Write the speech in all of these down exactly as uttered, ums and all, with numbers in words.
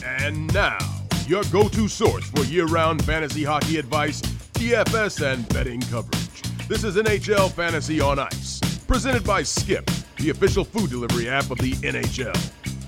And now, your go-to source for year-round fantasy hockey advice, D F S, and betting coverage. This is N H L Fantasy on Ice, presented by Skip, the official food delivery app of the N H L.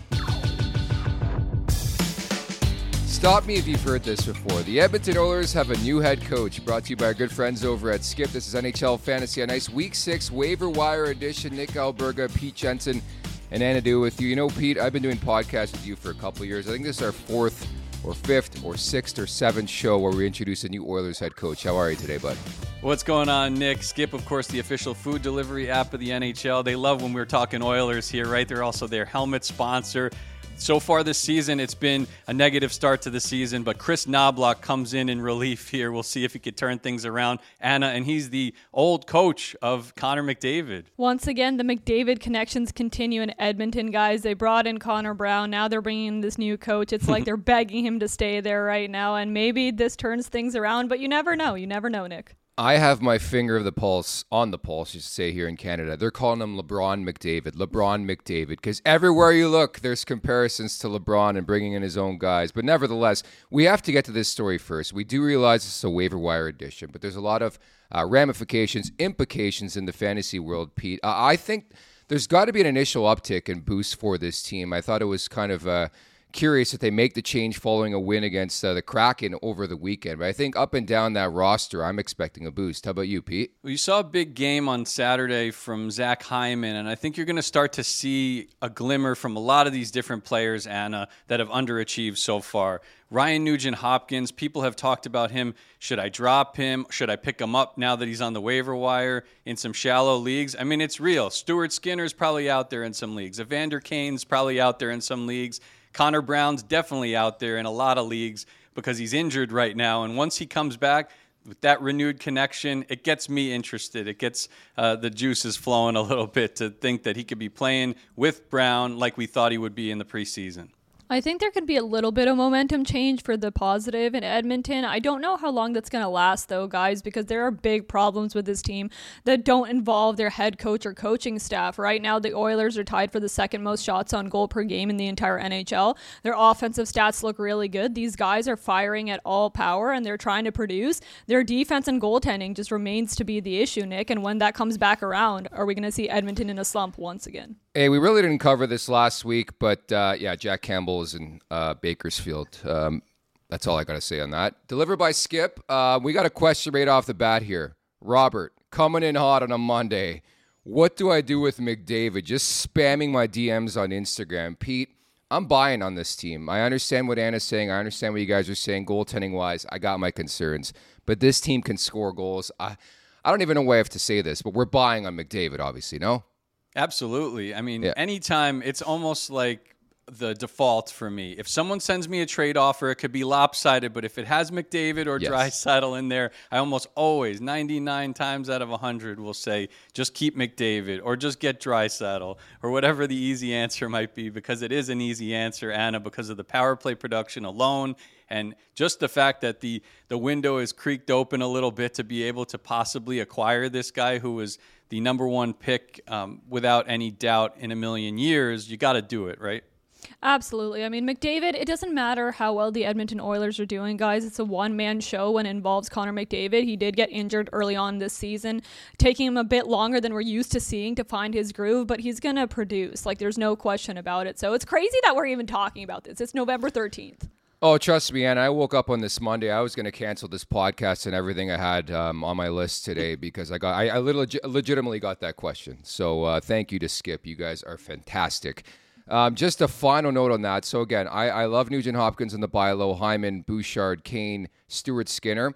Stop me if you've heard this before. The Edmonton Oilers have a new head coach, brought to you by our good friends over at Skip. This is N H L Fantasy on Ice, Week six, waiver wire edition. Nick Alberga, Pete Jensen, and Anna Do with you. You know, Pete, I've been doing podcasts with you for a couple of years. I think this is our fourth or fifth or sixth or seventh show where we introduce a new Oilers head coach. How are you today, bud? What's going on, Nick? Skip, of course, the official food delivery app of the N H L. They love when we're talking Oilers here, right? They're also their helmet sponsor. So far this season, it's been a negative start to the season, but Chris Knoblauch comes in in relief here. We'll see if he could turn things around. Anna, and he's the old coach of Connor McDavid. Once again, the McDavid connections continue in Edmonton, guys. They brought in Connor Brown. Now they're bringing in this new coach. It's like they're begging him to stay there right now, and maybe this turns things around, but you never know. You never know, Nick. I have my finger of the pulse, on the pulse, you should say, here in Canada. They're calling him LeBron McDavid, LeBron McDavid, because everywhere you look, there's comparisons to LeBron and bringing in his own guys. But nevertheless, we have to get to this story first. We do realize it's a waiver wire edition, but there's a lot of uh, ramifications, implications in the fantasy world, Pete. Uh, I think there's got to be an initial uptick and boost for this team. I thought it was kind of Uh, curious if they make the change following a win against uh, the Kraken over the weekend. But I think up and down that roster, I'm expecting a boost. How about you, Pete? Well, you saw a big game on Saturday from Zach Hyman, and I think you're going to start to see a glimmer from a lot of these different players, Anna, that have underachieved so far. Ryan Nugent-Hopkins, people have talked about him. Should I drop him? Should I pick him up now that he's on the waiver wire in some shallow leagues? I mean, it's real. Stuart Skinner's probably out there in some leagues. Evander Kane's probably out there in some leagues. Connor Brown's definitely out there in a lot of leagues because he's injured right now. And once he comes back with that renewed connection, it gets me interested. It gets uh, the juices flowing a little bit to think that he could be playing with Brown like we thought he would be in the preseason. I think there could be a little bit of momentum change for the positive in Edmonton. I don't know how long that's going to last, though, guys, because there are big problems with this team that don't involve their head coach or coaching staff. Right now, the Oilers are tied for the second most shots on goal per game in the entire N H L. Their offensive stats look really good. These guys are firing at all power, and they're trying to produce. Their defense and goaltending just remains to be the issue, Nick, and when that comes back around, are we going to see Edmonton in a slump once again? Hey, we really didn't cover this last week, but uh, yeah, Jack Campbell is in uh, Bakersfield. Um, that's all I got to say on that. Delivered by Skip. Uh, we got a question right off the bat here. Robert, coming in hot on a Monday. What do I do with McDavid? Just spamming my D Ms on Instagram. Pete, I'm buying on this team. I understand what Anna's saying. I understand what you guys are saying goaltending-wise. I got my concerns. But this team can score goals. I, I don't even know why I have to say this, but we're buying on McDavid, obviously, no? Absolutely. I mean, yeah. anytime, it's almost like the default for me. If someone sends me a trade offer, it could be lopsided, but if it has McDavid or yes. Draisaitl in there, I almost always, ninety-nine times out of one hundred, will say, just keep McDavid or just get Draisaitl or whatever the easy answer might be, because it is an easy answer, Anna, because of the power play production alone. And just the fact that the, the window is creaked open a little bit to be able to possibly acquire this guy who was the number one pick um, without any doubt in a million years, you got to do it, right? Absolutely. I mean, McDavid, it doesn't matter how well the Edmonton Oilers are doing, guys. It's a one-man show when it involves Connor McDavid. He did get injured early on this season, taking him a bit longer than we're used to seeing to find his groove, but he's going to produce. Like, there's no question about it. So it's crazy that we're even talking about this. It's November thirteenth. Oh, trust me, Anna, I woke up on this Monday. I was going to cancel this podcast and everything I had um, on my list today because I got I, I leg- legitimately got that question. So uh, thank you to Skip. You guys are fantastic. Um, just a final note on that. So again, I, I love Nugent-Hopkins in the buy low, Hyman, Bouchard, Kane, Stuart Skinner.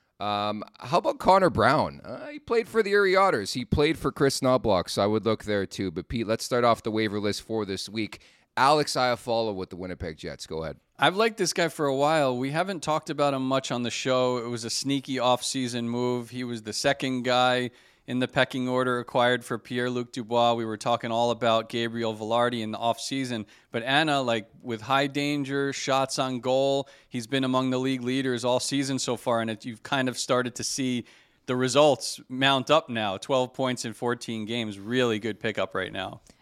Um, how about Connor Brown? Uh, he played for the Erie Otters. He played for Chris Knoblauch, so I would look there too. But Pete, let's start off the waiver list for this week. Alex Iafallo with the Winnipeg Jets. Go ahead. I've liked this guy for a while. We haven't talked about him much on the show. It was a sneaky offseason move. He was the second guy in the pecking order acquired for Pierre-Luc Dubois. We were talking all about Gabriel Velarde in the offseason. But Anna, like with high danger, shots on goal, he's been among the league leaders all season so far. And it, you've kind of started to see the results mount up now. twelve points in fourteen games. Really good pickup right now.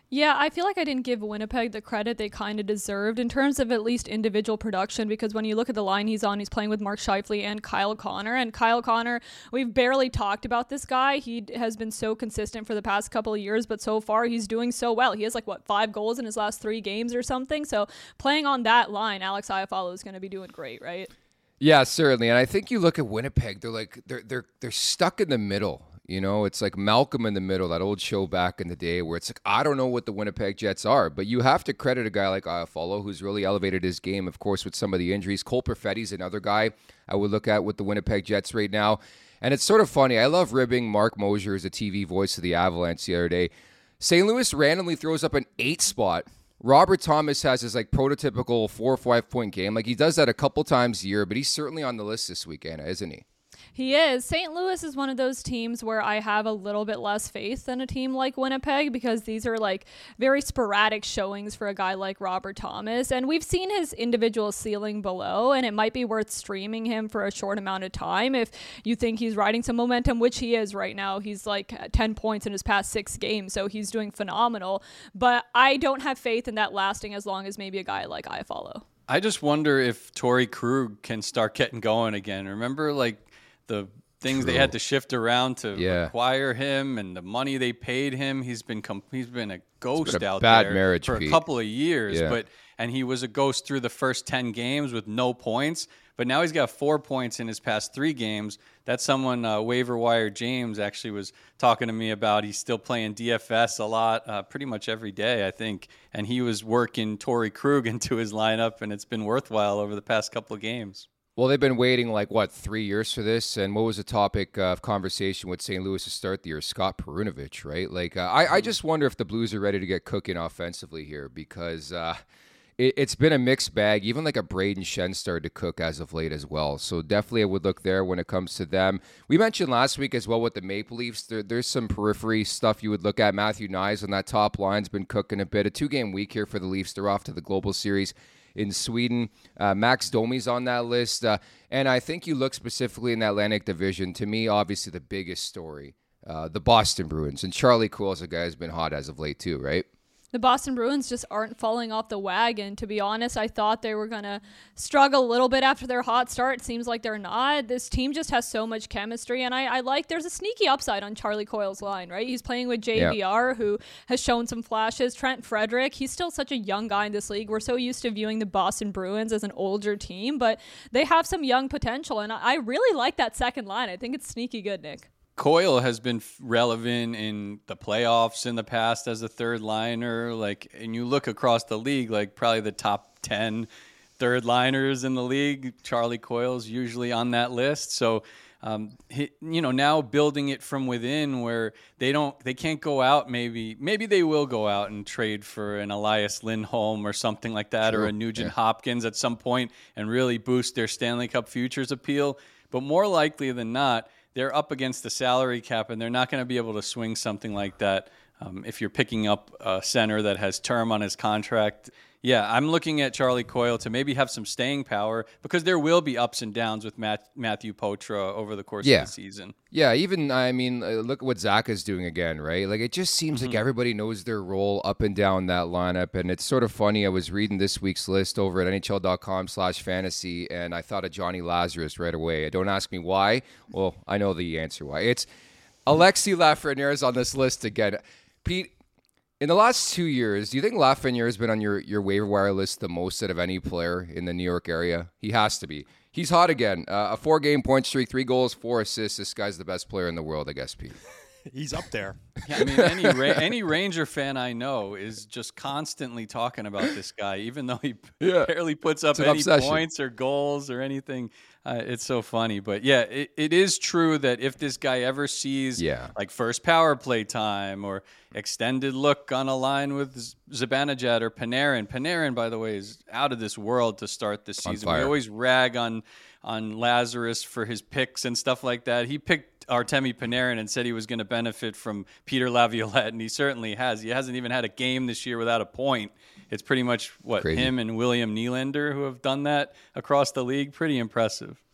Yeah, I feel like I didn't give Winnipeg the credit they kind of deserved in terms of at least individual production, because when you look at the line he's on, he's playing with Mark Scheifele and Kyle Connor. And Kyle Connor, we've barely talked about this guy. He has been so consistent for the past couple of years, but so far he's doing so well. He has like, what, five goals in his last three games or something? So playing on that line, Alex Iafallo is going to be doing great, right? Yeah, certainly. And I think you look at Winnipeg, they're like, they're they're they're stuck in the middle. You know, it's like Malcolm in the Middle, that old show back in the day where it's like, I don't know what the Winnipeg Jets are, but you have to credit a guy like Iafallo who's really elevated his game, of course, with some of the injuries. Cole Perfetti's another guy I would look at with the Winnipeg Jets right now. And it's sort of funny. I love ribbing Mark Mosier as a T V voice of the Avalanche the other day. Saint Louis randomly throws up an eight spot. Robert Thomas has his like prototypical four or five point game. Like he does that a couple times a year, but he's certainly on the list this week, Anna, isn't he? He is. Saint Louis is one of those teams where I have a little bit less faith than a team like Winnipeg, because these are like very sporadic showings for a guy like Robert Thomas. And we've seen his individual ceiling below, and it might be worth streaming him for a short amount of time if you think he's riding some momentum, which he is right now. He's like ten points in his past six games, so he's doing phenomenal. But I don't have faith in that lasting as long as maybe a guy like Iafallo. I just wonder if Torrey Krug can start getting going again. Remember, like, the things True. They had to shift around to yeah. acquire him, and the money they paid him. He's been com- he's been a ghost been a out bad there marriage, for Pete. a couple of years. Yeah. But and he was a ghost through the first ten games with no points. But now he's got four points in his past three games. That's someone uh, waiver wire James actually was talking to me about. He's still playing D F S a lot, uh, pretty much every day, I think. And he was working Torrey Krug into his lineup, and it's been worthwhile over the past couple of games. Well, they've been waiting like, what, three years for this? And what was the topic of conversation with Saint Louis to start the year? Scott Perunovich, right? Like, uh, I, I just wonder if the Blues are ready to get cooking offensively here, because uh, it, it's been a mixed bag. Even like a Braden Shen started to cook as of late as well. So definitely I would look there when it comes to them. We mentioned last week as well with the Maple Leafs, there, there's some periphery stuff you would look at. Matthew Nyes on that top line's been cooking a bit. A two-game week here for the Leafs. They're off to the Global Series in Sweden. Uh, Max Domi's on that list. Uh, and I think you look specifically in the Atlantic Division, to me, obviously the biggest story, uh, the Boston Bruins. And Charlie Coyle's a guy who's been hot as of late too, right? The Boston Bruins just aren't falling off the wagon. To be honest, I thought they were going to struggle a little bit after their hot start. It seems like they're not. This team just has so much chemistry, and I, I like there's a sneaky upside on Charlie Coyle's line, right? He's playing with J V R, yeah. who has shown some flashes. Trent Frederick, he's still such a young guy in this league. We're so used to viewing the Boston Bruins as an older team, but they have some young potential, and I really like that second line. I think it's sneaky good, Nick. Coyle has been relevant in the playoffs in the past as a third liner. Like, and you look across the league, like probably the top ten third liners in the league, Charlie Coyle's usually on that list. So, um, he, you know, now building it from within where they don't, they can't go out. Maybe, maybe they will go out and trade for an Elias Lindholm or something like that, True. or a Nugent yeah. Hopkins at some point and really boost their Stanley Cup futures appeal. But more likely than not, they're up against the salary cap, and they're not going to be able to swing something like that. Um, if you're picking up a center that has term on his contract, yeah, I'm looking at Charlie Coyle to maybe have some staying power, because there will be ups and downs with Matt, Matthew Poitras over the course yeah. of the season. Yeah, even, I mean, uh, look at what Zach is doing again, right? Like, it just seems mm-hmm. like everybody knows their role up and down that lineup, and it's sort of funny. I was reading this week's list over at N H L dot com slash fantasy, and I thought of Johnny Lazarus right away. Don't ask me why. Well, I know the answer why. It's Alexis Lafreniere on this list again. Pete, in the last two years, do you think Lafreniere has been on your, your waiver wire list the most out of any player in the New York area? He has to be. He's hot again. Uh, a four-game point streak, three goals, four assists. This guy's the best player in the world, I guess, Pete. He's up there. Yeah, I mean, any Ra- any Ranger fan I know is just constantly talking about this guy, even though he yeah. barely puts up any obsession. points or goals or anything. Uh, it's so funny. But, yeah, it, it is true that if this guy ever sees, yeah. like, first power play time or extended look on a line with Zibanejad or Panarin. Panarin, by the way, is out of this world to start this season. We always rag on on Lazarus for his picks and stuff like that. He picked Artemi Panarin and said he was going to benefit from Peter Laviolette, and he certainly has. He hasn't even had a game this year without a point. It's pretty much, what, Crazy. him and William Nylander who have done that across the league. Pretty impressive.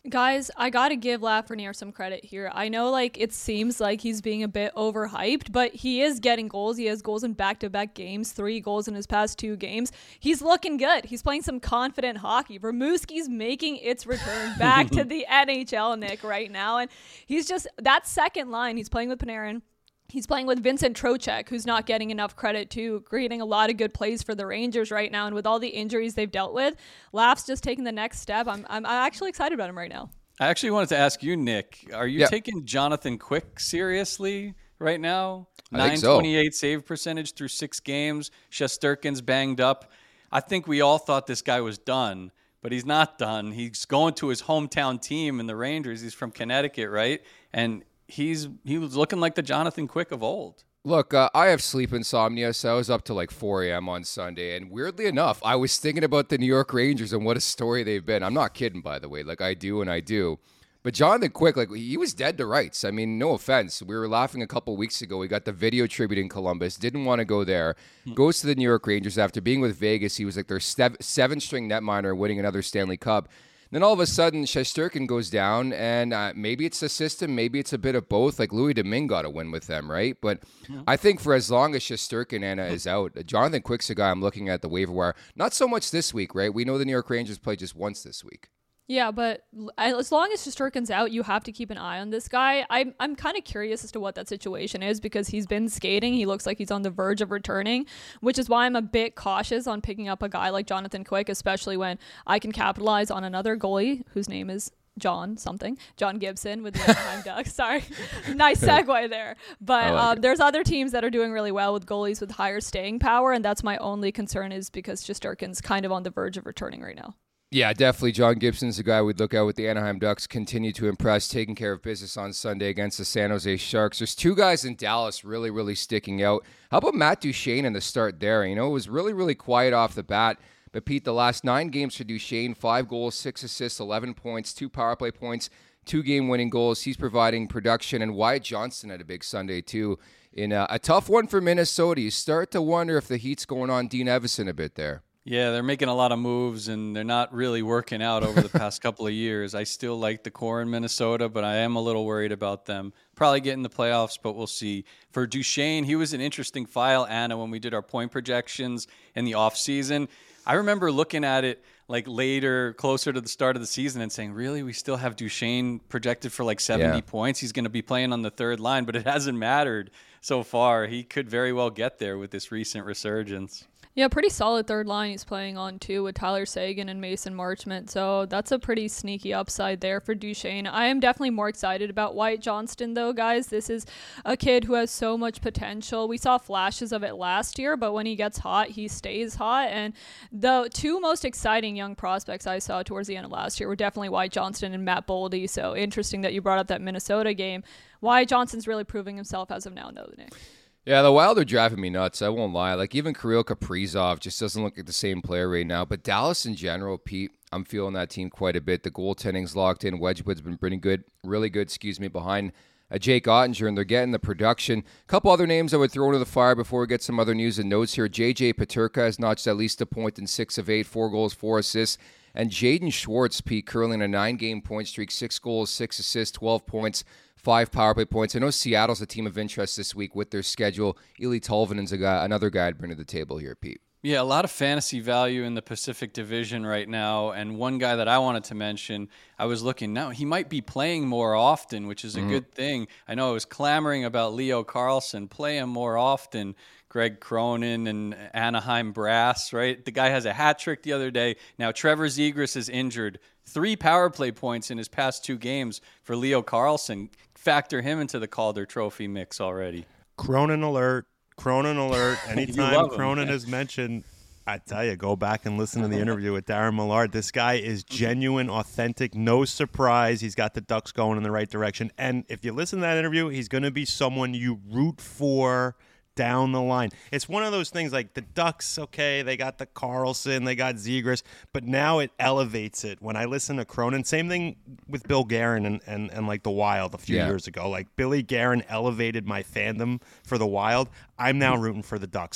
Guys, I got to give Lafreniere some credit here. I know like it seems like he's being a bit overhyped, but he is getting goals. He has goals in back-to-back games, three goals in his past two games. He's looking good. He's playing some confident hockey. Rimouski's making its return back to the N H L, Nick, right now. And he's just, that second line, he's playing with Panarin. He's playing with Vincent Trocheck, who's not getting enough credit too, creating a lot of good plays for the Rangers right now. And with all the injuries they've dealt with, Laf's just taking the next step. I'm I'm, I'm actually excited about him right now. I actually wanted to ask you, Nick, are you yeah. taking Jonathan Quick seriously right now? I think so. nine twenty-eight save percentage through six games. Shesterkin's banged up. I think we all thought this guy was done, but he's not done. He's going to his hometown team in the Rangers. He's from Connecticut, right? And He's he was looking like the Jonathan Quick of old. Look, uh, I have sleep insomnia, so I was up till like four a.m. on Sunday, and weirdly enough, I was thinking about the New York Rangers and what a story they've been. I'm not kidding, by the way. Like, I do and I do. But Jonathan Quick, like, he was dead to rights. I mean, no offense. We were laughing a couple weeks ago. We got the video tribute in Columbus. Didn't want to go there. Goes to the New York Rangers after being with Vegas. He was like their sev- seven-string netminder, winning another Stanley Cup. Then all of a sudden, Shesterkin goes down, and uh, maybe it's the system, maybe it's a bit of both. Like, Louis Domingue got a win with them, right? But yeah. I think for as long as Shesterkin, Anna, is out, Jonathan Quick's a guy I'm looking at the waiver wire. Not so much this week, right? We know the New York Rangers play just once this week. Yeah, but as long as Shesterkin's out, you have to keep an eye on this guy. I'm I'm kind of curious as to what that situation is because he's been skating. He looks like he's on the verge of returning, which is why I'm a bit cautious on picking up a guy like Jonathan Quick, especially when I can capitalize on another goalie whose name is John something, John Gibson with the Anaheim Ducks. Sorry, nice segue there. But like um, there's other teams that are doing really well with goalies with higher staying power, and that's my only concern is because Shesterkin's kind of on the verge of returning right now. Yeah, definitely. John Gibson's the guy we'd look at with the Anaheim Ducks. Continue to impress, taking care of business on Sunday against the San Jose Sharks. There's two guys in Dallas really, really sticking out. How about Matt Duchene in the start there? You know, it was really, really quiet off the bat. But, Pete, the last nine games for Duchene, five goals, six assists, eleven points, two power play points, two game-winning goals. He's providing production. And Wyatt Johnston had a big Sunday, too, in a, a tough one for Minnesota. You start to wonder if the heat's going on Dean Evison a bit there. Yeah, they're making a lot of moves, and they're not really working out over the past couple of years. I still like the core in Minnesota, but I am a little worried about them. Probably get in the playoffs, but we'll see. For Duchene, he was an interesting file, Anna, when we did our point projections in the offseason. I remember looking at it like later, closer to the start of the season and saying, really, we still have Duchene projected for like seventy yeah. points. He's going to be playing on the third line, but it hasn't mattered so far. He could very well get there with this recent resurgence. Yeah, pretty solid third line he's playing on, too, with Tyler Seguin and Mason Marchment. So that's a pretty sneaky upside there for Duchene. I am definitely more excited about Wyatt Johnston, though, guys. This is a kid who has so much potential. We saw flashes of it last year, but when he gets hot, he stays hot. And the two most exciting young prospects I saw towards the end of last year were definitely Wyatt Johnston and Matt Boldy. So interesting that you brought up that Minnesota game. Wyatt Johnston's really proving himself as of now, though, Nick. Yeah, the Wild are driving me nuts. I won't lie. Like, even Kirill Kaprizov just doesn't look like the same player right now. But Dallas in general, Pete, I'm feeling that team quite a bit. The goaltending's locked in. Wedgwood's been pretty good, really good, excuse me, behind uh, Jake Ottinger, and they're getting the production. A couple other names I would throw into the fire before we get some other news and notes here. J J Peterka has notched at least a point in six of eight, four goals, four assists. And Jaden Schwartz, Pete, curling a nine-game point streak, six goals, six assists, twelve points. Five power play points. I know Seattle's a team of interest this week with their schedule. Eli Tolvanen's a guy, another guy I'd bring to the table here, Pete. Yeah, a lot of fantasy value in the Pacific Division right now. And one guy that I wanted to mention, I was looking now, he might be playing more often, which is a mm-hmm. good thing. I know I was clamoring about Leo Carlsson. Play him more often. Greg Cronin and Anaheim Brass, right? The guy has a hat trick the other day. Now Trevor Zegras is injured. Three power play points in his past two games for Leo Carlsson. Factor him into the Calder Trophy mix already. Cronin alert. Cronin alert. Anytime Cronin is mentioned, I tell you, go back and listen to the interview with Darren Millard. This guy is genuine, authentic, no surprise. He's got the Ducks going in the right direction. And if you listen to that interview, he's going to be someone you root for down the line. It's one of those things like the Ducks, okay, they got the Carlson, they got Zegras, but now it elevates it. When I listen to Cronin, same thing with Bill Guerin and, and, and like the Wild a few yeah. years ago. Like Billy Guerin elevated my fandom for the Wild. I'm now rooting for the Ducks.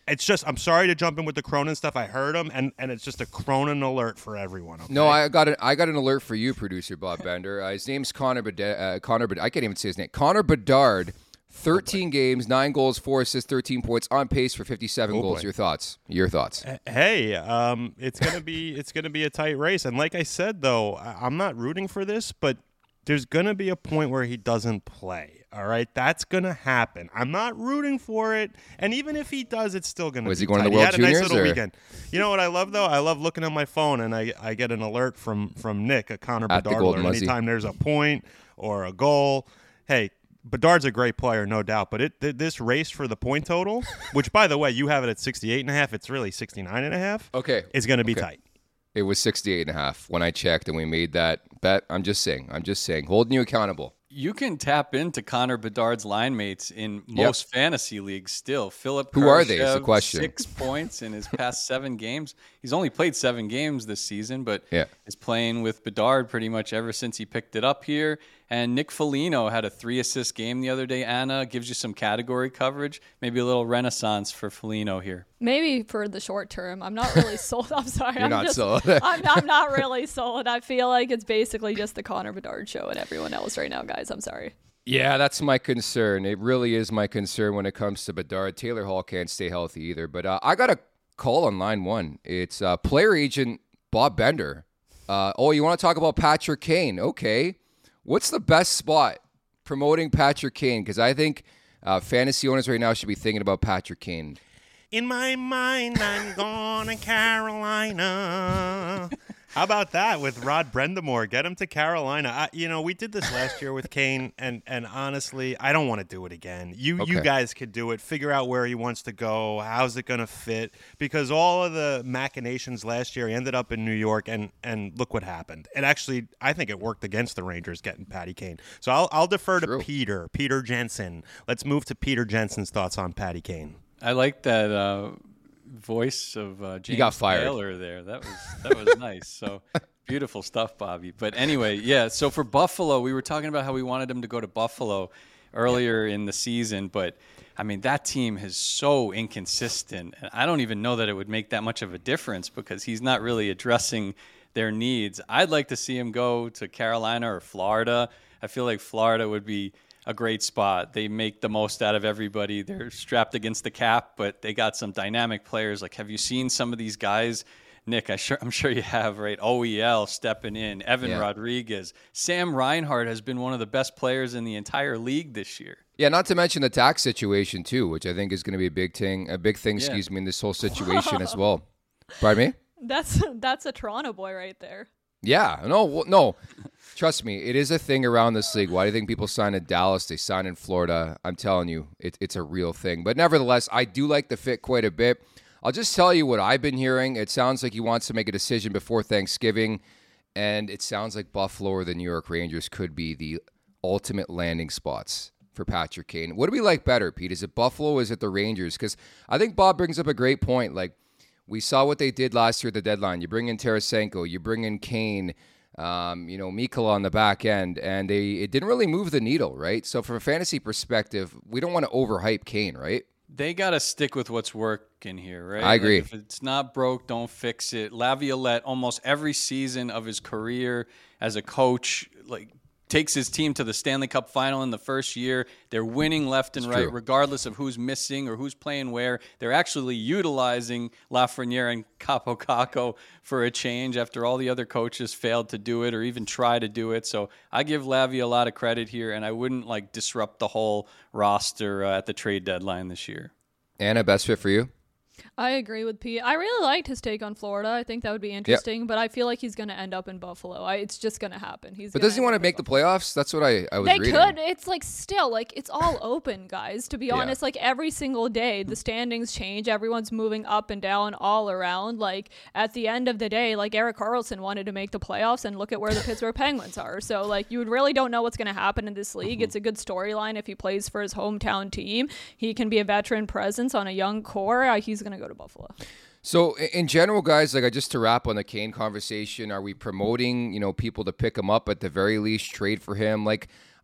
It's just, I'm sorry to jump in with the Cronin stuff. I heard him, and, and it's just a Cronin alert for everyone. Okay? No, I got an I got an alert for you, producer Bob Bender. Uh, his name's Connor Bed- uh, Connor Bed- I can't even say his name. Connor Bedard, thirteen oh games, nine goals, four assists, thirteen points, on pace for fifty-seven oh goals. Boy. Your thoughts? Your thoughts? Hey, um, it's gonna be it's gonna be a tight race, and like I said, though, I'm not rooting for this, but there's gonna be a point where he doesn't play. All right, that's gonna happen. I'm not rooting for it, and even if he does, it's still gonna. Was be he going tight. to the World he had a Juniors? nice little or? weekend. You know what I love though? I love looking at my phone and I, I get an alert from from Nick, a Connor At the Bedard Golden alert. Muzzy. Anytime there's a point or a goal, hey, Bedard's a great player, no doubt. But it th- this race for the point total, which by the way you have it at sixty-eight and a half, it's really sixty-nine and a half. Okay, is going to be okay. tight. It was sixty-eight and a half when I checked, and we made that bet. I'm just saying. I'm just saying. Holding you accountable. You can tap into Connor Bedard's line mates in most yep. fantasy leagues still. Philip Who Karshev, are they is the question. Six points in his past seven games. He's only played seven games this season, but yeah. is playing with Bedard pretty much ever since he picked it up here. And Nick Foligno had a three-assist game the other day. Anna gives you some category coverage. Maybe a little renaissance for Foligno here. Maybe for the short term. I'm not really sold. I'm sorry. You're I'm not just, sold. I'm, I'm not really sold. I feel like it's basically just the Connor Bedard show and everyone else right now, guys. I'm sorry. Yeah, that's my concern. It really is my concern when it comes to Bedard. Taylor Hall can't stay healthy either. But uh, I got a call on line one. It's uh, player agent Bob Bender. Uh, oh, you want to talk about Patrick Kane? Okay. What's the best spot promoting Patrick Kane? Because I think uh, fantasy owners right now should be thinking about Patrick Kane. In my mind, I'm going to Carolina. How about that with Rod Brendamore? Get him to Carolina. I, you know, we did this last year with Kane, and and honestly, I don't want to do it again. You okay. you guys could do it. Figure out where he wants to go. How's it going to fit? Because all of the machinations last year, he ended up in New York, and and look what happened. It actually, I think it worked against the Rangers getting Patty Kane. So I'll I'll defer True. to Peter, Peter Jensen. Let's move to Peter Jensen's thoughts on Patty Kane. I like that uh, voice of uh, James got fired. Taylor there. That was that was nice. So beautiful stuff, Bobby. But anyway, yeah. So for Buffalo, we were talking about how we wanted him to go to Buffalo earlier in the season, but I mean that team is so inconsistent, and I don't even know that it would make that much of a difference because he's not really addressing their needs. I'd like to see him go to Carolina or Florida. I feel like Florida would be a great spot. They make the most out of everybody. They're strapped against the cap, but they got some dynamic players. Like, have you seen some of these guys? Nick, I sure, I'm sure you have, right? O E L stepping in, Evan yeah. Rodriguez. Sam Reinhart has been one of the best players in the entire league this year. Yeah, not to mention the tax situation too, which I think is going to be a big thing, a big thing, Yeah. excuse me, in this whole situation as well. Pardon me? That's that's a Toronto boy right there. Yeah, no, no. Trust me, it is a thing around this league. Why do you think people sign in Dallas? They sign in Florida. I'm telling you, it, it's a real thing. But nevertheless, I do like the fit quite a bit. I'll just tell you what I've been hearing. It sounds like he wants to make a decision before Thanksgiving, and it sounds like Buffalo or the New York Rangers could be the ultimate landing spots for Patrick Kane. What do we like better, Pete? Is it Buffalo or is it the Rangers? Because I think Bob brings up a great point. Like, we saw what they did last year at the deadline. You bring in Tarasenko, you bring in Kane, um, you know, Mikkola on the back end, and they it didn't really move the needle, right? So from a fantasy perspective, we don't want to overhype Kane, right? They got to stick with what's working here, right? I agree. Like if it's not broke, don't fix it. Laviolette, almost every season of his career as a coach, like, takes his team to the Stanley Cup final in the first year. They're winning left and It's right, true. regardless of who's missing or who's playing where. They're actually utilizing Lafreniere and Capo Caco for a change after all the other coaches failed to do it or even try to do it. So I give Lavi a lot of credit here, and I wouldn't like disrupt the whole roster uh, at the trade deadline this year. Anna, best fit for you? I agree with Pete. I really liked his take on Florida. I think that would be interesting, yep. but I feel like he's going to end up in Buffalo. I, it's just going to happen. He's. But does he want to make the playoffs? That's what I, I was they reading. They could. It's like still like it's all open, guys. To be yeah. honest, like every single day, the standings change. Everyone's moving up and down all around. Like at the end of the day, like Erik Karlsson wanted to make the playoffs, and look at where the Pittsburgh Penguins are. So like you really don't know what's going to happen in this league. Mm-hmm. It's a good storyline if he plays for his hometown team. He can be a veteran presence on a young core. Uh, he's going to go to Buffalo. So in general, guys, like just to wrap on the Kane conversation, are we promoting, you know, people to pick him up at the very least, trade for him? Like,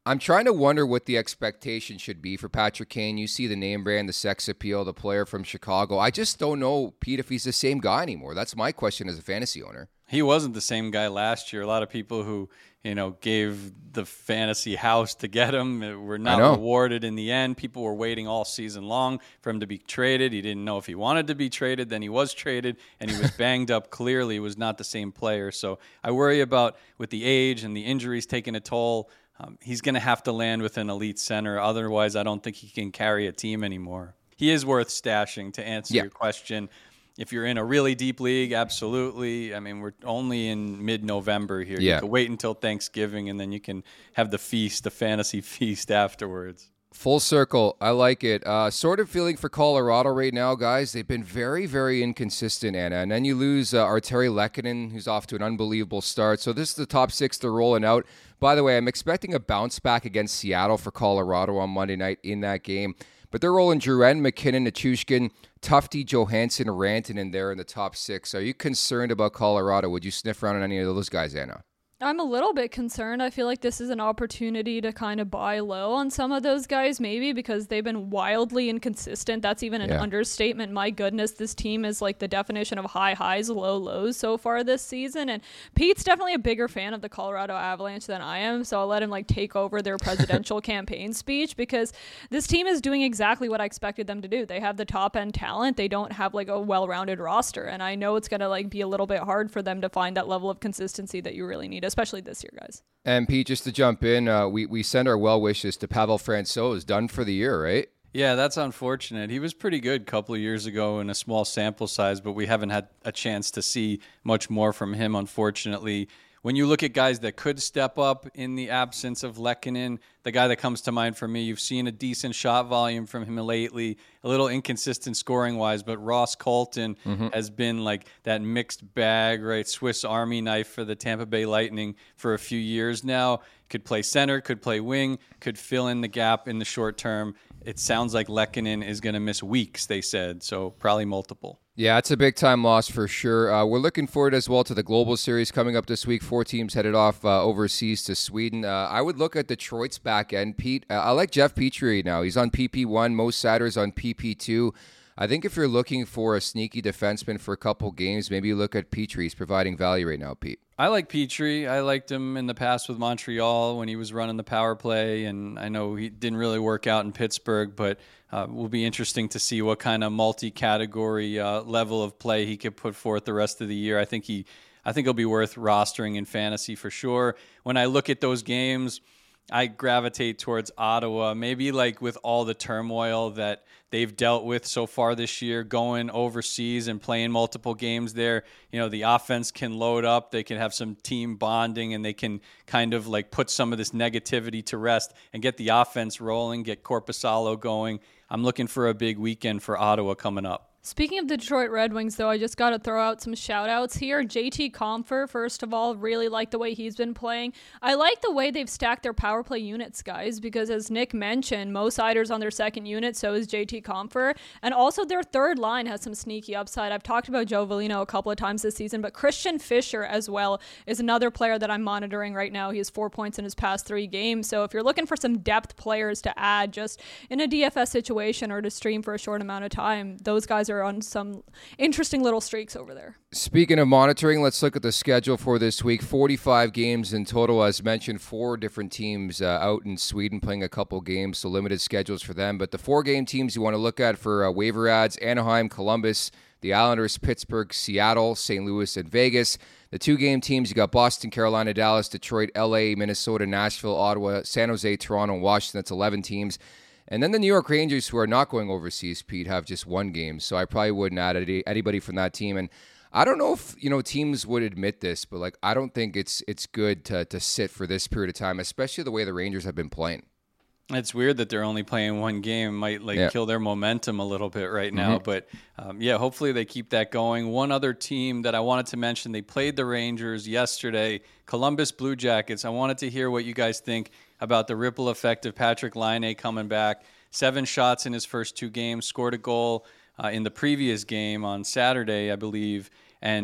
I'm trying to wonder what the expectation should be for Patrick Kane. You see the name brand, the sex appeal, the player from Chicago. I just don't know, Pete, if he's the same guy anymore. That's my question as a fantasy owner. He wasn't the same guy last year. A lot of people who, you know, gave the fantasy house to get him were not rewarded in the end. People were waiting all season long for him to be traded. He didn't know if he wanted to be traded. Then he was traded, and he was banged up. Clearly, he was not the same player. So I worry about, with the age and the injuries taking a toll, um, he's going to have to land with an elite center. Otherwise, I don't think he can carry a team anymore. He is worth stashing, to answer yeah. your question. If you're in a really deep league, absolutely. I mean, we're only in mid-November here. Yeah. You can wait until Thanksgiving, and then you can have the feast, the fantasy feast afterwards. Full circle. I like it. Uh, sort of feeling for Colorado right now, guys. They've been very, very inconsistent, Anna. And then you lose uh, Arturi Lehkonen, who's off to an unbelievable start. So this is the top six they're rolling out. By the way, I'm expecting a bounce back against Seattle for Colorado on Monday night in that game. But they're rolling Drouin, McKinnon, Nichushkin, Tufte, Johansson, Rantanen there in the top six. Are you concerned about Colorado? Would you sniff around on any of those guys, Anna? I'm a little bit concerned. I feel like this is an opportunity to kind of buy low on some of those guys, maybe because they've been wildly inconsistent. That's even an yeah. understatement. My goodness, this team is like the definition of high highs, low lows so far this season. And Pete's definitely a bigger fan of the Colorado Avalanche than I am, so I'll let him like take over their presidential campaign speech, because this team is doing exactly what I expected them to do. They have the top end talent. They don't have like a well-rounded roster, and I know it's going to like be a little bit hard for them to find that level of consistency that you really need, especially this year, guys. And Pete, just to jump in, uh, we, we send our well wishes to Pavel Francouz, done for the year, right? Yeah, that's unfortunate. He was pretty good a couple of years ago in a small sample size, but we haven't had a chance to see much more from him, unfortunately. When you look at guys that could step up in the absence of Lehkonen, the guy that comes to mind for me, you've seen a decent shot volume from him lately, a little inconsistent scoring-wise, but Ross Colton mm-hmm. has been like that mixed bag, right, Swiss Army knife for the Tampa Bay Lightning for a few years now. Could play center, could play wing, could fill in the gap in the short term. It sounds like Lehkonen is going to miss weeks, they said, so probably multiple. Yeah, it's a big-time loss for sure. Uh, we're looking forward as well to the Global Series coming up this week. Four teams headed off uh, overseas to Sweden. Uh, I would look at Detroit's back end, Pete. Uh, I like Jeff Petrie now. He's on P P one. Mo Seider's on P P two. I think if you're looking for a sneaky defenseman for a couple games, maybe you look at Petrie. He's providing value right now, Pete. I like Petrie. I liked him in the past with Montreal when he was running the power play, and I know he didn't really work out in Pittsburgh, but uh, will be interesting to see what kind of multi-category uh, level of play he could put forth the rest of the year. I think he, I think he'll be worth rostering in fantasy for sure. When I look at those games, I gravitate towards Ottawa, maybe like with all the turmoil that they've dealt with so far this year, going overseas and playing multiple games there. You know, the offense can load up, they can have some team bonding, and they can kind of like put some of this negativity to rest and get the offense rolling, get Korpisalo going. I'm looking for a big weekend for Ottawa coming up. Speaking of the Detroit Red Wings, though, I just got to throw out some shout-outs here. J T Compher, first of all, really like the way he's been playing. I like the way they've stacked their power play units, guys, because as Nick mentioned, Mo Seider's on their second unit, so is J T Compher. And also their third line has some sneaky upside. I've talked about Joe Veleno a couple of times this season, but Christian Fischer as well is another player that I'm monitoring right now. He has four points in his past three games. So if you're looking for some depth players to add just in a D F S situation or to stream for a short amount of time, those guys are on some interesting little streaks over there. Speaking of monitoring, let's look at the schedule for this week. forty-five games in total, as mentioned, four different teams uh, out in Sweden playing a couple games, so limited schedules for them. But the four-game teams you want to look at for uh, waiver ads, Anaheim, Columbus, the Islanders, Pittsburgh, Seattle, Saint Louis, and Vegas. The two-game teams, you got Boston, Carolina, Dallas, Detroit, L A, Minnesota, Nashville, Ottawa, San Jose, Toronto, and Washington. That's eleven teams. And then the New York Rangers, who are not going overseas, Pete, have just one game. So I probably wouldn't add any, anybody from that team. And I don't know if, you know, teams would admit this, but like I don't think it's it's good to to sit for this period of time, especially the way the Rangers have been playing. It's weird that they're only playing one game. It might like yeah. kill their momentum a little bit right now. Mm-hmm. But um, yeah, hopefully they keep that going. One other team that I wanted to mention, they played the Rangers yesterday, Columbus Blue Jackets. I wanted to hear what you guys think about the ripple effect of Patrick Laine coming back. Seven shots in his first two games, scored a goal uh, in the previous game on Saturday, I believe. And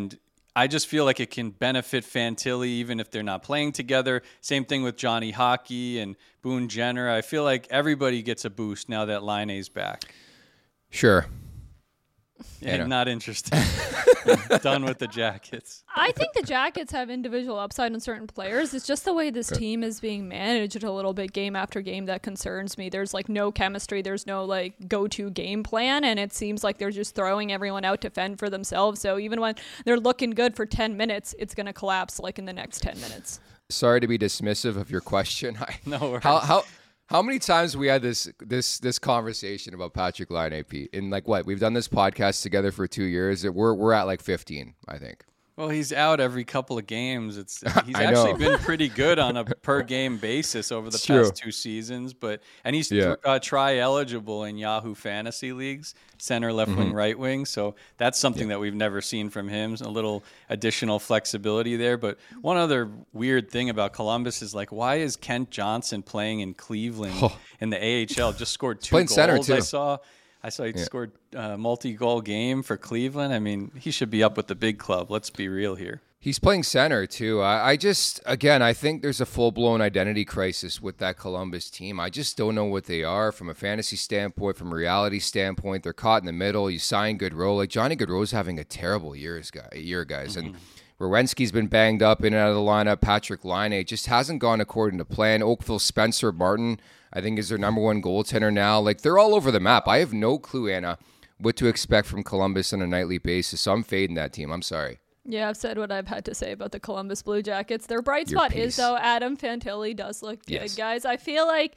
I just feel like it can benefit Fantilli even if they're not playing together. Same thing with Johnny Hockey and Boone Jenner. I feel like everybody gets a boost now that Laine's back. Sure. Yeah, not interested. Done with the Jackets. I think the Jackets have individual upside in certain players. It's just the way this team is being managed a little bit game after game that concerns me. There's like no chemistry. There's no like go-to game plan. And it seems like they're just throwing everyone out to fend for themselves. So even when they're looking good for ten minutes, it's going to collapse like in the next ten minutes. Sorry to be dismissive of your question. I, no worries. How, how, How many times we had this this this conversation about Patrick Laine, Pete? In like what? We've done this podcast together for two years. We're we're at like fifteen, I think. Well, he's out every couple of games. It's he's actually been pretty good on a per game basis over the it's past true. two seasons. But and he's Yeah. uh, try eligible in Yahoo Fantasy leagues, center, left wing, Mm-hmm. right wing. So that's something Yeah. that we've never seen from him. A little additional flexibility there. But one other weird thing about Columbus is like, why is Kent Johnson playing in Cleveland Oh. in the A H L? Just scored two Playing goals. center, I too. saw. I saw he Yeah. scored a multi-goal game for Cleveland. I mean, he should be up with the big club. Let's be real here. He's playing center, too. I, I just, again, I think there's a full-blown identity crisis with that Columbus team. I just don't know what they are from a fantasy standpoint, from a reality standpoint. They're caught in the middle. You sign Gaudreau. Like, Johnny Gaudreau's having a terrible years, guy, year, guys. Mm-hmm. And Werenski's been banged up in and out of the lineup. Patrick Laine just hasn't gone according to plan. Oakville Spencer Martin, I think, is their number one goaltender now. Like, they're all over the map. I have no clue, Anna, what to expect from Columbus on a nightly basis. So I'm fading that team. I'm sorry. Yeah, I've said what I've had to say about the Columbus Blue Jackets. Their bright Your spot piece. is, though, Adam Fantilli does look good, Yes. guys. I feel like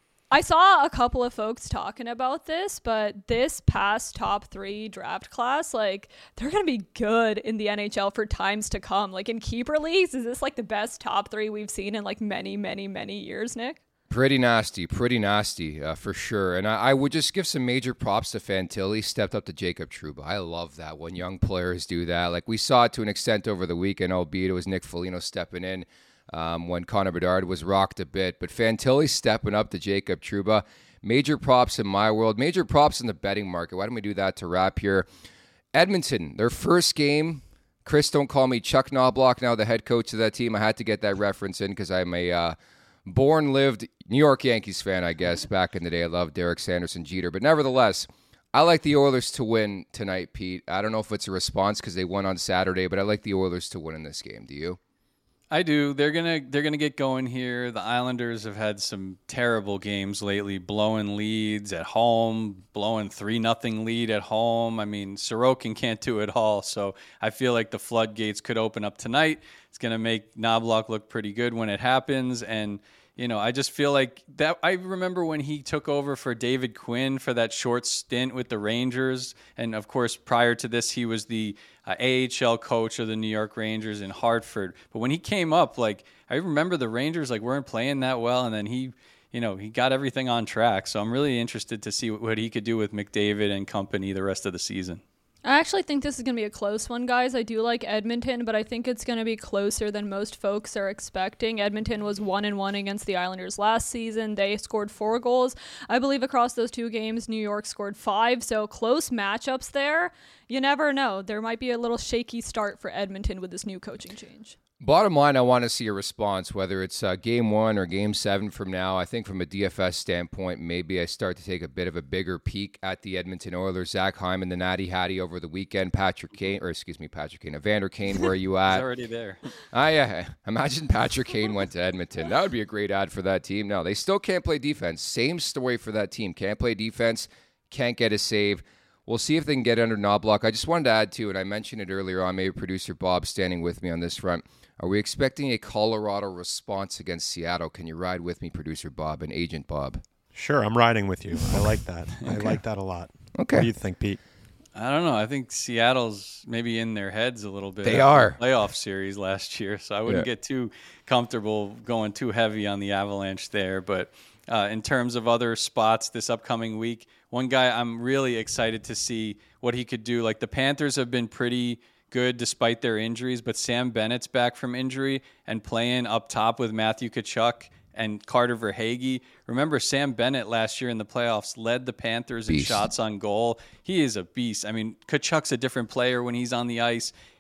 I saw a couple of folks talking about this, but this past top three draft class, like, they're going to be good in the N H L for times to come. Like, in keeper leagues, is this, like, the best top three we've seen in, like, many, many, many years, Nick? Pretty nasty, pretty nasty, uh, for sure. And I, I would just give some major props to Fantilli. Stepped up to Jacob Trouba. I love that when young players do that. Like we saw it to an extent over the weekend, albeit it was Nick Foligno stepping in um, when Connor Bedard was rocked a bit. But Fantilli stepping up to Jacob Trouba. Major props in my world. Major props in the betting market. Why don't we do that to wrap here? Edmonton, their first game. Chris, don't call me Chuck Knobloch, now the head coach of that team. I had to get that reference in because I'm a uh, born, lived New York Yankees fan, I guess. Back in the day, I loved Derek Sanderson Jeter. But nevertheless, I like the Oilers to win tonight, Pete. I don't know if it's a response because they won on Saturday, but I like the Oilers to win in this game. Do you? I do. They're gonna they're gonna get going here. The Islanders have had some terrible games lately, blowing leads at home, blowing three nothing lead at home. I mean, Sorokin can't do it all, so I feel like the floodgates could open up tonight. It's gonna make Knobloch look pretty good when it happens, and you know, I just feel like that. I remember when he took over for David Quinn for that short stint with the Rangers. And of course, prior to this, he was the uh, A H L coach of the New York Rangers in Hartford. But when he came up, like, I remember the Rangers like weren't playing that well. And then he, you know, he got everything on track. So I'm really interested to see what, what he could do with McDavid and company the rest of the season. I actually think this is going to be a close one, guys. I do like Edmonton, but I think it's going to be closer than most folks are expecting. Edmonton was one and one against the Islanders last season. They scored four goals, I believe, across those two games. New York scored five, so close matchups there. You never know. There might be a little shaky start for Edmonton with this new coaching change. Bottom line, I want to see a response, whether it's uh, game one or game seven from now. I think from a D F S standpoint, maybe I start to take a bit of a bigger peek at the Edmonton Oilers. Zach Hyman, the Natty Hattie over the weekend. Patrick Kane, or excuse me, Patrick Kane, Evander Kane, where are you at? He's already there. Ah, yeah. Imagine Patrick Kane went to Edmonton. That would be a great ad for that team. No, they still can't play defense. Same story for that team. Can't play defense, can't get a save. We'll see if they can get under Knobloch. I just wanted to add, too, and I mentioned it earlier on, maybe producer Bob standing with me on this front. Are we expecting a Colorado response against Seattle? Can you ride with me, producer Bob and agent Bob? Sure, I'm riding with you. I like that. I like that a lot. Okay. What do you think, Pete? I don't know. I think Seattle's maybe in their heads a little bit. They after are. the playoff series last year, so I wouldn't Yeah. get too comfortable going too heavy on the Avalanche there. But uh, in terms of other spots this upcoming week, one guy I'm really excited to see what he could do. Like the Panthers have been pretty good despite their injuries, but Sam Bennett's back from injury and playing up top with Matthew Tkachuk and Carter Verhaeghe. Remember, Sam Bennett last year in the playoffs led the Panthers in Beast. shots on goal. He is a beast. I mean, Tkachuk's a different player when he's on the ice.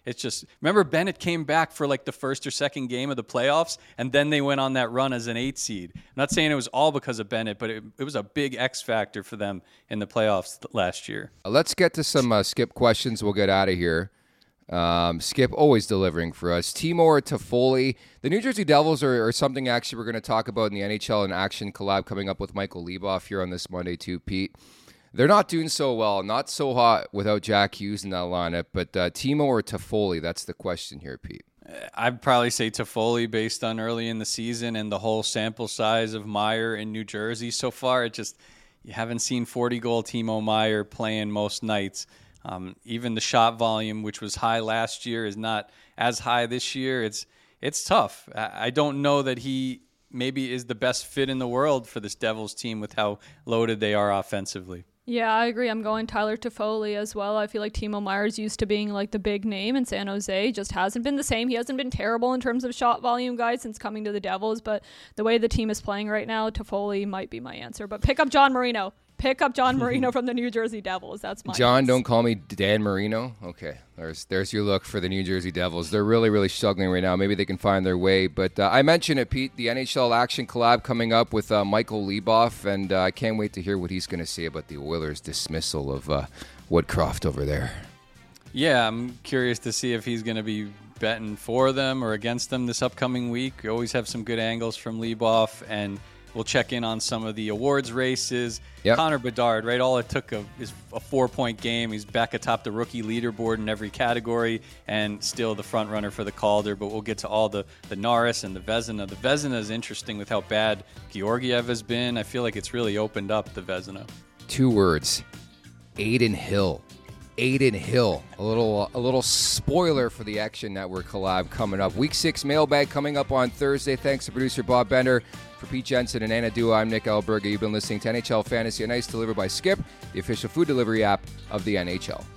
It's just, remember Bennett came back for like the first or second game of the playoffs, and then they went on that run as an eight seed. I'm not saying it was all because of Bennett, but it, it was a big X factor for them in the playoffs last year. Let's get to some uh, Skip questions. We'll get out of here. Um, Skip always delivering for us. Timur Toffoli. The New Jersey Devils are, are something actually we're going to talk about in the N H L in Action collab coming up with Michael Leboff here on this Monday too, Pete. They're not doing so well, not so hot without Jack Hughes in that lineup, but uh, Timur Toffoli, that's the question here, Pete. I'd probably say Toffoli based on early in the season and the whole sample size of Meyer in New Jersey so far. It just, you haven't seen forty-goal Timo Meyer playing most nights. Um, even the shot volume, which was high last year, is not as high this year. It's it's tough. I, I don't know that he maybe is the best fit in the world for this Devils team with how loaded they are offensively. Yeah, I agree. I'm going Tyler Toffoli as well. I feel like Timo Meyer's used to being like the big name in San Jose. Just hasn't been the same. He hasn't been terrible in terms of shot volume, guys, since coming to the Devils. But the way the team is playing right now, Toffoli might be my answer. But pick up John Marino. Pick up John Marino from the New Jersey Devils. That's my John, answer. Don't call me Dan Marino. Okay, there's there's your look for the New Jersey Devils. They're really, really struggling right now. Maybe they can find their way. But uh, I mentioned it, Pete, the N H L Action collab coming up with uh, Michael Leboff, and uh, I can't wait to hear what he's going to say about the Oilers' dismissal of uh, Woodcroft over there. Yeah, I'm curious to see if he's going to be betting for them or against them this upcoming week. We always have some good angles from Leboff, and we'll check in on some of the awards races. Yep. Connor Bedard, right? All it took a, is a four-point game. He's back atop the rookie leaderboard in every category and still the front runner for the Calder. But we'll get to all the, the Norris and the Vezina. The Vezina is interesting with how bad Georgiev has been. I feel like it's really opened up the Vezina. Two words. Aiden Hill. Aiden Hill. A little a little spoiler for the Action Network collab coming up. Week six mailbag coming up on Thursday. Thanks to producer Bob Bender. For Pete Jensen and Anna Dua, I'm Nick Alberga. You've been listening to N H L Fantasy on Ice, delivered by Skip, the official food delivery app of the N H L.